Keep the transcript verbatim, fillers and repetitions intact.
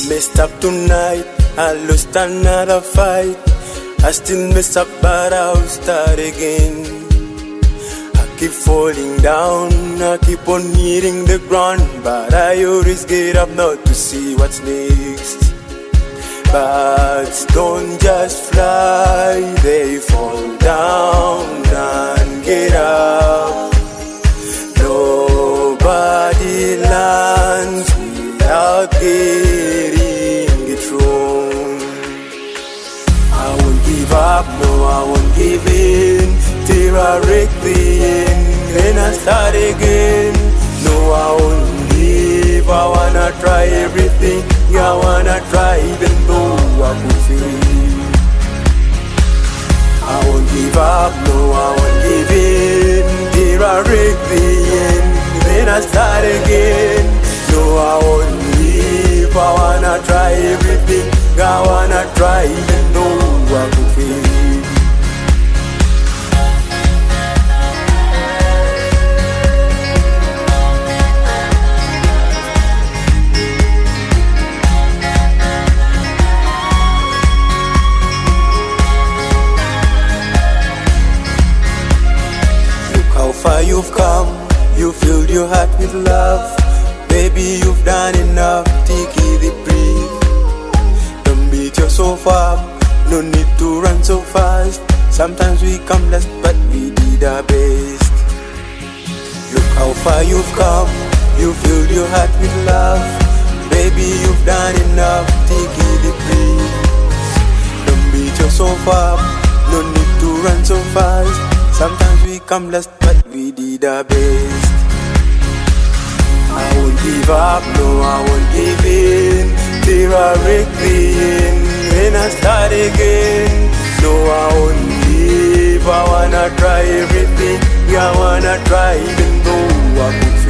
Messed up tonight, I lost another fight. I still mess up, but I'll start again. I keep falling down, I keep on hitting the ground, but I always get up not to see what's next. Birds don't just fly, they fall down and get up. Nobody lands without getting it wrong. I won't give up, no I won't give in, till I wreck the end, then I start again. No I won't leave, I wanna try everything, I wanna try even though I could fail. I won't give up, no I won't give in, till I wreck the end, then I start again. No I won't leave, I wanna try everything, I wanna try even though I could fail. How far you've come, you filled your heart with love. Baby, you've done enough, take it, breathe. Don't beat yourself up, no need to run so fast. Sometimes we come last, but we did our best. Look how far you've come, you filled your heart with love. Baby, you've done enough, take it, breathe. Don't beat yourself up, no need to run so fast. Sometimes we come last, but we did our best. I won't give up, no I won't give in, till I wreck the end, then I start again. No I won't leave, I wanna try everything, I wanna try even though I could